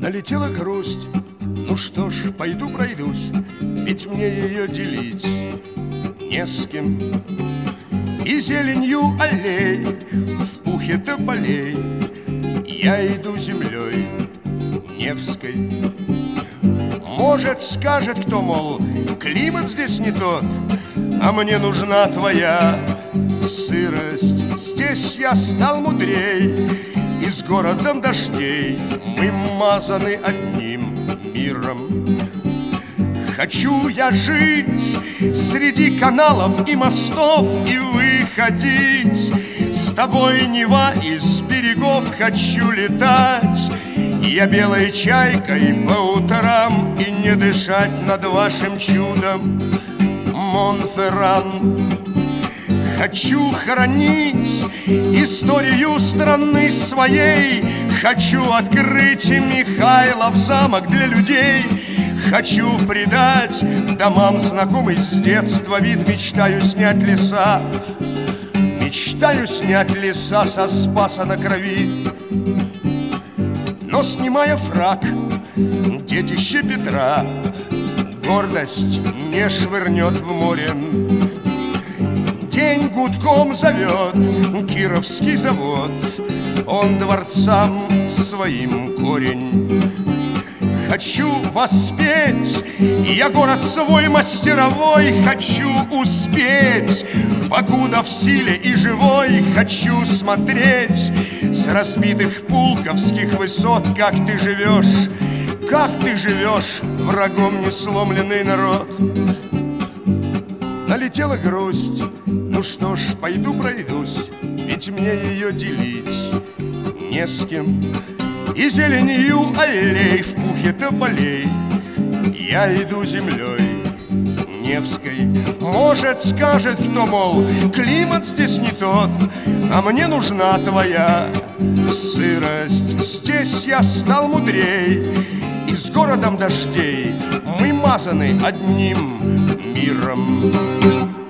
Налетела грусть, ну что ж, пойду пройдусь, ведь мне ее делить не с кем. И зеленью аллей, в пухе тополей я иду землей Невской. Может, скажет кто, мол, климат здесь не тот, а мне нужна твоя сырость. Здесь я стал мудрей, и с городом дождей мы мазаны одним миром. Хочу я жить среди каналов и мостов и выходить с тобой, Нева, из берегов. Хочу летать я белой чайкой по утрам и не дышать над вашим чудом, Монферран. Хочу хранить историю страны своей, хочу открыть Михайлов замок для людей. Хочу придать домам знакомый с детства вид. Мечтаю снять леса, мечтаю снять леса со Спаса на Крови. Но снимая фрак, детище Петра гордость не швырнет в море. День гудком зовет Кировский завод, он дворцам своим корень. Хочу воспеть я город свой мастеровой, хочу успеть, покуда в силе и живой. Хочу смотреть с разбитых пулковских высот, как ты живешь, врагом не сломленный народ. Налетела грусть, ну что ж, пойду пройдусь, ведь мне ее делить не с кем. И зеленью аллей, в пухе тополей я иду землей Невской. Может, скажет кто, мол, климат здесь не тот, а мне нужна твоя сырость. Здесь я стал мудрей, и с городом дождей мы мазаны одним миром.